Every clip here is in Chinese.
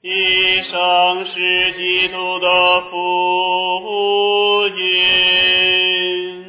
一生是基督的福音。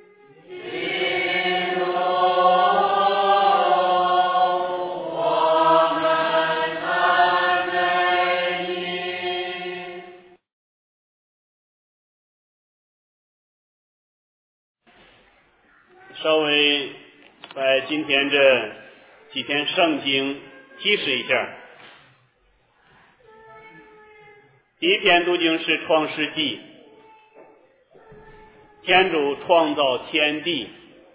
稍微在今天这几篇圣经提示一下。第一篇读经是创世纪，天主创造天地。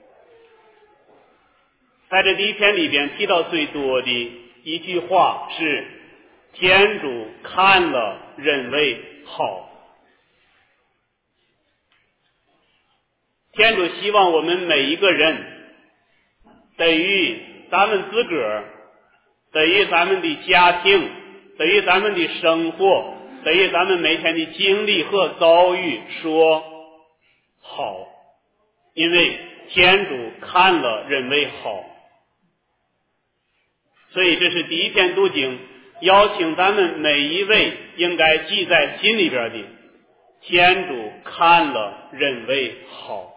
在这第一篇里边提到最多的一句话是天主看了认为好。天主希望我们每一个人对于咱们自个儿，对于咱们的家庭，对于咱们的生活，对于咱们每天的经历和遭遇说好，因为天主看了认为好。所以这是第一篇读经，邀请咱们每一位应该记在心里边的，天主看了认为好。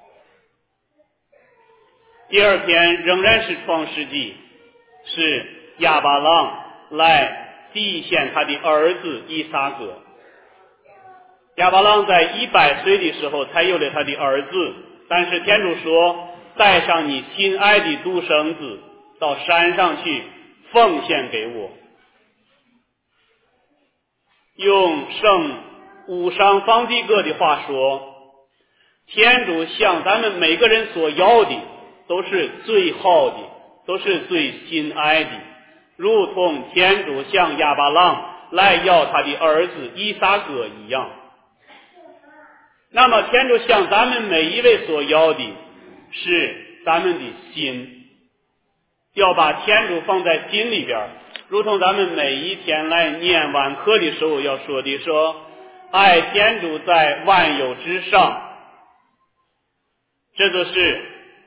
第二篇仍然是创世纪，是亚巴郎来祭献他的儿子以撒格。亚巴郎在100岁的时候才有了他的儿子，但是天主说，带上你心爱的独生子到山上去奉献给我。用圣五伤方济各的话说，天主向咱们每个人所要的都是最好的，都是最心爱的，如同天主向亚巴郎来要他的儿子以撒格一样。那么天主向咱们每一位所要的是咱们的心，要把天主放在心里边，如同咱们每一天来念晚课的时候要说的，说爱天主在万有之上。这就是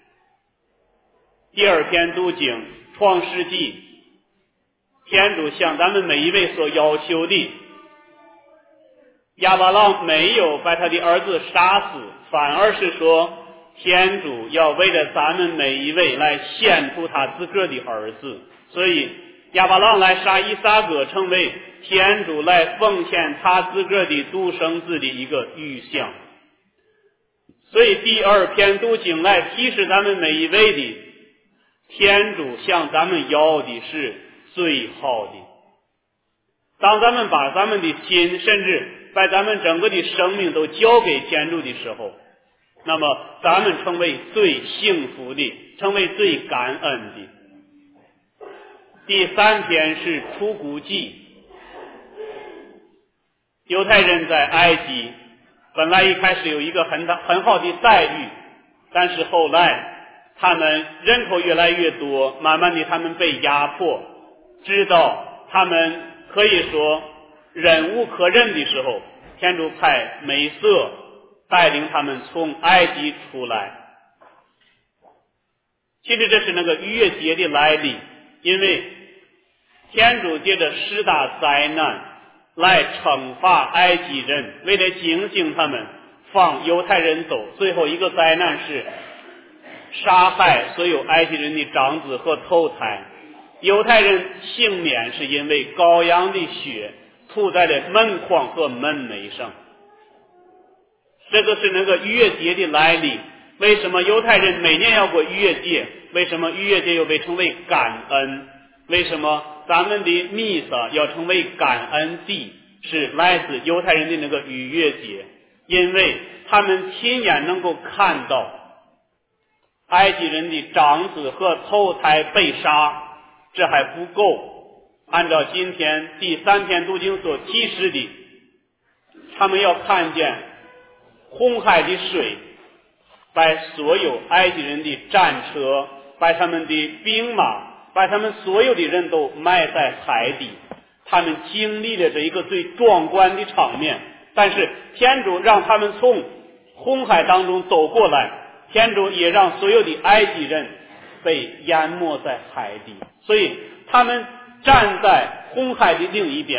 第二篇读经创世纪，天主向咱们每一位所要求的。亚巴郎没有把他的儿子杀死，反而是说天主要为了咱们每一位来献出他自个的儿子，所以亚巴郎来杀以撒格，成为天主来奉献他自个的独生子的一个预象。所以第二篇读经来提示咱们每一位的，天主向咱们要的是最好的。当咱们把咱们的心，甚至把咱们整个的生命都交给天主的时候，那么咱们成为最幸福的，成为最感恩的。第三篇是出谷记。犹太人在埃及本来一开始有一个很好的待遇，但是后来他们人口越来越多，慢慢的他们被压迫，直到他们可以说忍无可忍的时候，天主派美色带领他们从埃及出来。其实这是那个逾越节的来历，因为天主借着10大灾难来惩罚埃及人，为了警醒他们，放犹太人走。最后一个灾难是杀害所有埃及人的长子和头胎。犹太人幸免，是因为羔羊的血涂在了门框和门楣上。这就是那个逾越节的来历。为什么犹太人每年要过逾越节？为什么逾越节又被称为感恩？为什么咱们的弥撒要成为感恩祭？是来自犹太人的那个逾越节，因为他们亲眼能够看到埃及人的长子和头胎被杀。这还不够，按照今天第3篇读经所提示的，他们要看见红海的水把所有埃及人的战车，把他们的兵马，把他们所有的人都埋在海底。他们经历了这一个最壮观的场面，但是天主让他们从红海当中走过来，天主也让所有的埃及人被淹没在海底。所以他们站在红海的另一边，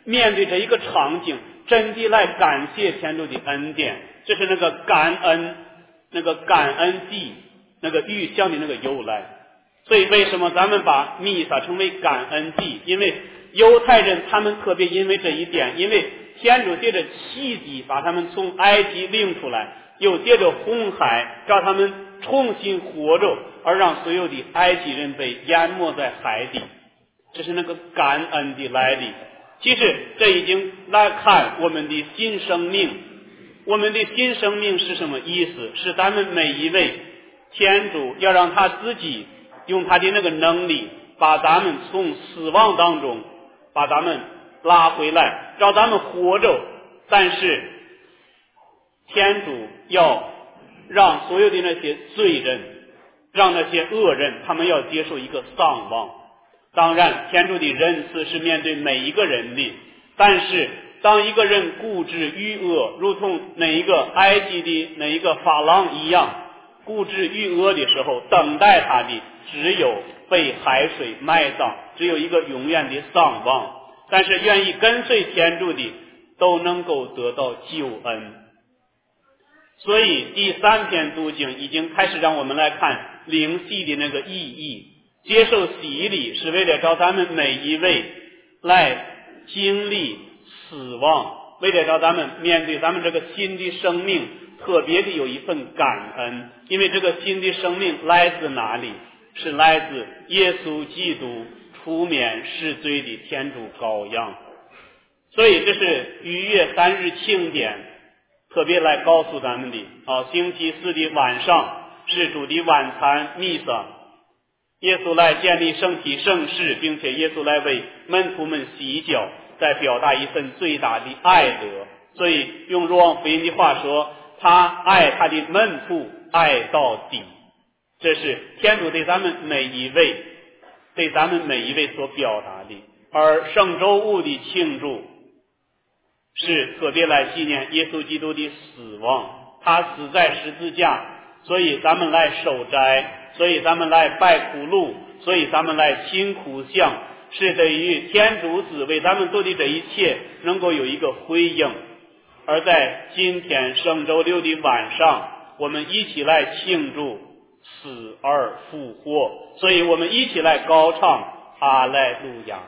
面对这一个场景，真的来感谢天主的恩典。这是那个感恩祭，那个预象的那个由来。所以为什么咱们把弥撒称为感恩祭？因为犹太人他们特别因为这一点，因为天主借着奇迹把他们从埃及领出来，又借着红海让他们重新活着，而让所有的埃及人被淹没在海底。这是那个感恩的来历。其实这已经来看我们的新生命。我们的新生命是什么意思？是咱们每一位天主要让他自己用他的那个能力把咱们从死亡当中把咱们拉回来，让咱们活着。但是天主要让所有的那些罪人，让那些恶人，他们要接受一个丧亡。当然天主的仁慈是面对每一个人的，但是当一个人固执愚恶，如同那一个埃及的那一个法郎一样固执愚恶的时候，等待他的只有被海水埋葬，只有一个永远的丧亡。但是愿意跟随天主的都能够得到救恩。所以第3篇读经已经开始让我们来看灵洗的那个意义。接受洗礼是为了找咱们每一位来经历死亡，为了让咱们面对咱们这个新的生命特别的有一份感恩。因为这个新的生命来自哪里？是来自耶稣基督出免世罪的天主羔羊。所以这是逾越3日庆典特别来告诉咱们的。星期4的晚上是主的晚餐弥撒，耶稣来建立圣体圣事，并且耶稣来为门徒们洗脚，在表达一份最大的爱德。所以用若望福音的话说，他爱他的门徒爱到底。这是天主对咱们每一位所表达的。而圣周五的庆祝是特别来纪念耶稣基督的死亡，他死在十字架，所以咱们来守斋，所以咱们来拜苦路，所以咱们来亲苦像，是对于天主子为咱们做的这一切能够有一个回应。而在今天圣周六的晚上，我们一起来庆祝死而复活，所以我们一起来高唱阿莱路亚。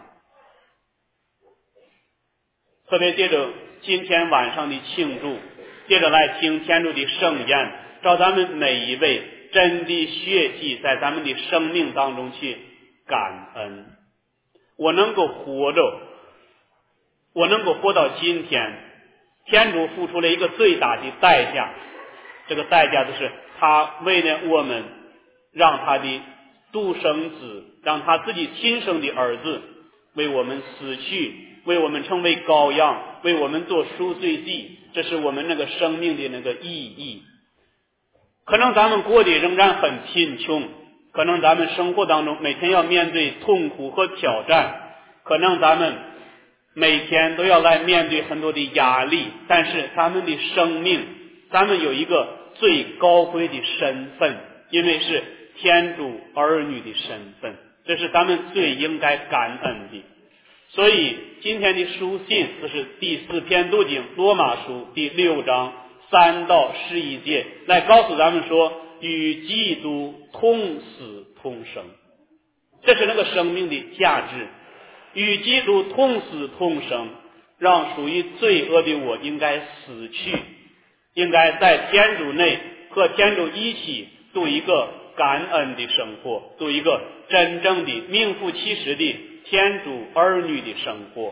特别借着今天晚上的庆祝，接着来听天主的圣言，找咱们每一位真的学习在咱们的生命当中去感恩。我能够活着，我能够活到今天，天主付出了一个最大的代价，这个代价就是他为了我们，让他的独生子，让他自己亲生的儿子为我们死去，为我们成为羔羊，为我们做赎罪祭。这是我们那个生命的那个意义。可能咱们过得仍然很贫穷，可能咱们生活当中每天要面对痛苦和挑战，可能咱们每天都要来面对很多的压力，但是咱们的生命，咱们有一个最高贵的身份，因为是天主儿女的身份，这是咱们最应该感恩的。所以今天的书信就是第4篇读经罗马书第6章3到11节，来告诉咱们说，与基督同死同生，这是那个生命的价值。与基督同死同生，让属于罪恶的我应该死去，应该在天主内和天主一起度一个感恩的生活，度一个真正的名副其实的天主儿女的生活。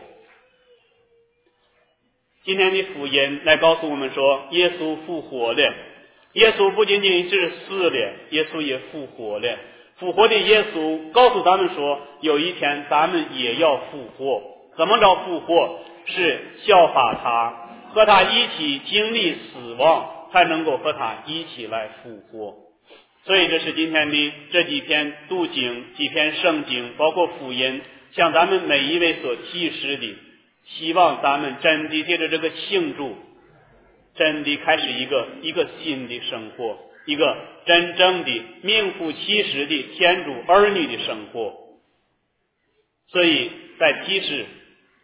今天的福音来告诉我们说，耶稣复活了。耶稣不仅仅是死了，耶稣也复活了。复活的耶稣告诉咱们说，有一天咱们也要复活。怎么着复活？是效法他，和他一起经历死亡，才能够和他一起来复活。所以这是今天的这几篇读经，几篇圣经，包括福音，向咱们每一位所启示的，希望咱们真的借着这个庆祝，真的开始一个新的生活，一个真正的名副其实的天主儿女的生活。所以在启示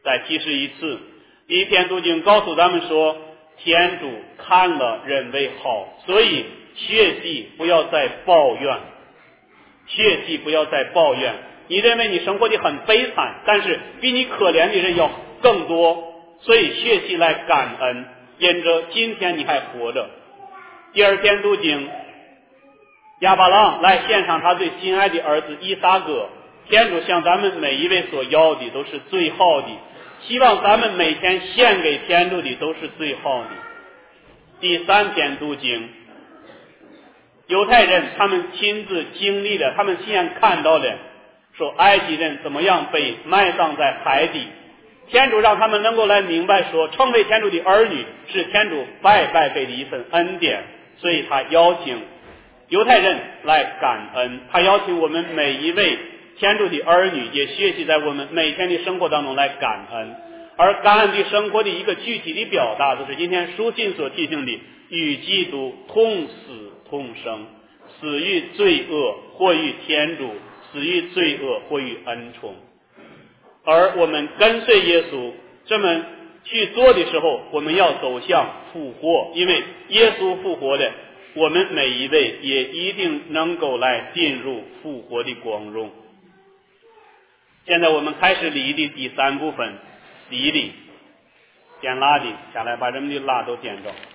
再提示一次，第一篇读经告诉咱们说，天主看了人为好，所以切记不要再抱怨，切记不要再抱怨。你认为你生活的很悲惨，但是比你可怜的人要更多，所以学习来感恩，因着今天你还活着。第二篇读经，亚伯拉罕来献上他最心爱的儿子以撒各，天主向咱们每一位所要的都是最好的，希望咱们每天献给天主的都是最好的。第三篇读经，犹太人他们亲自经历了，他们亲眼看到了，说埃及人怎么样被埋葬在海底，天主让他们能够来明白说，成为天主的儿女是天主白白给的一份恩典，所以他邀请犹太人来感恩，他邀请我们每一位天主的儿女也学习在我们每天的生活当中来感恩。而感恩的生活的一个具体的表达，就是今天书信所提醒的，与基督同死同生，死于罪恶，活于天主，死于罪恶，活于恩宠。而我们跟随耶稣这么去做的时候，我们要走向复活，因为耶稣复活的，我们每一位也一定能够来进入复活的光荣。现在我们开始礼的第三部分，洗礼，点蜡的下来把人们的蜡都点着。